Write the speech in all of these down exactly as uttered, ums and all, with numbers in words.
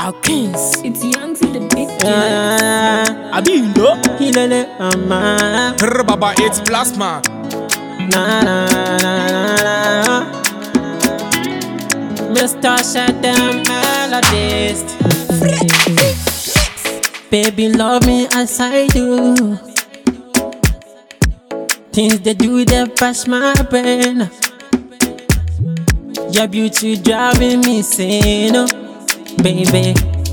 Hawkins. It's young to the big Yeah, I be no. Hilele ama. Baba, it's plasma. Na na na na na. Mister Shut Down Melodist. Baby, love me as I do. Things they do, they pass my brain. Your beauty driving me insane, oh, baby.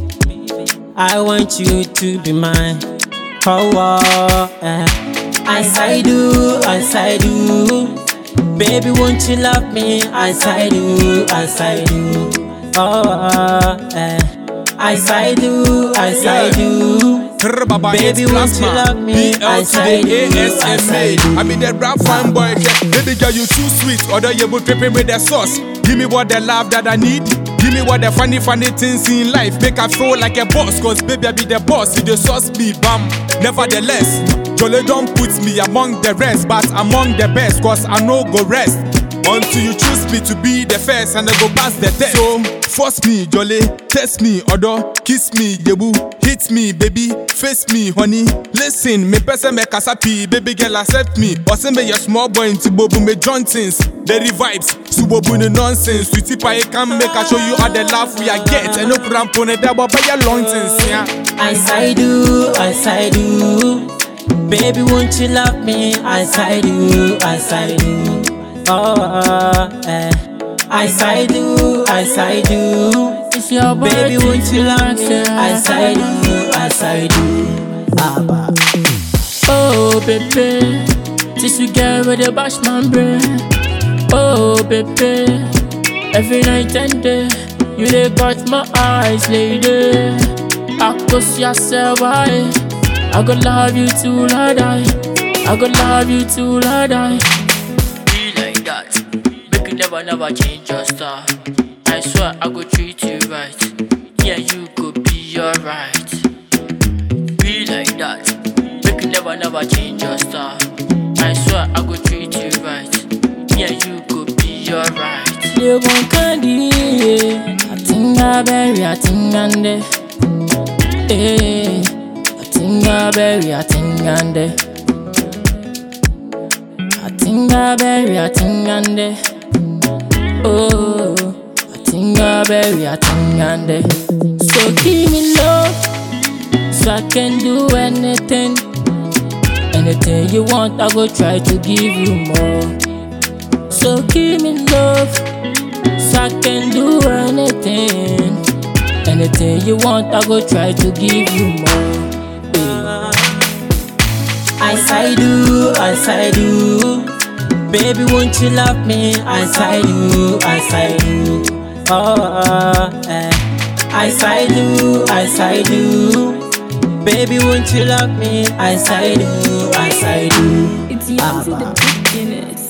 I want you to be mine. Oh, oh eh. As I do, as I do. Baby, won't you love me as I do, as I do. Oh, oh eh. As I do, as I do. Baba, Baby, won't you love me as I do, as I do. I mean that rap fine boy. Baby girl, you too sweet. Although you would tripping with the sauce. Give me what the love that I need. Give me what the funny, funny things in life. Make I feel like a boss. Cause baby, I be the boss. You the sauce me, bam. Nevertheless, Jolly don't put me among the rest, but among the best. Cause I know go rest. Until you choose me to be the first and I go pass the test. So, force me, Jolly, test me, Odo, kiss me, Yebu, hit me, baby, face me, honey. Listen, me person me kasapi, baby girl accept me. Or send me your small boy into Bobu me Johnsons. Dairy vibes, subobu no nonsense. Sweetie pie can make I show you all the laugh we are get. And no crampone double by your long things, yeah. As I do, as I do. Baby, won't you love me as I do, as I do. Oh, uh, eh. As I do, as I do. It's your Baby, won't you love me as I do, as I do. Abba. Oh, baby, this we get with the bash man brain. Oh, baby, every night and day, you they got my eyes, lady. I go see yourself, I, I go love you till I die. I go love you till I die. Be like that, make you never, never change your style. I swear I go treat you right. Yeah, you could be alright. Be like that, make you never, never change your style. I swear I go treat you right. Yeah, you could be alright. You want candy, I think I bury, I think I'm there. Eh, I think I bury, I think I'm there. I think I bury, I think I'm there. Oh, I think I bury, I think I'm there. So give me love, so I can do anything. Anything you want, I go try to give you more. So give me love, so I can do anything. Anything you want, I go try to give you more. Yeah. As I do, as I do. Baby, won't you love me as I do, as I do. Oh, uh, eh. As I do, as I do. Baby, won't you love me as I do, as I do. It's young to the big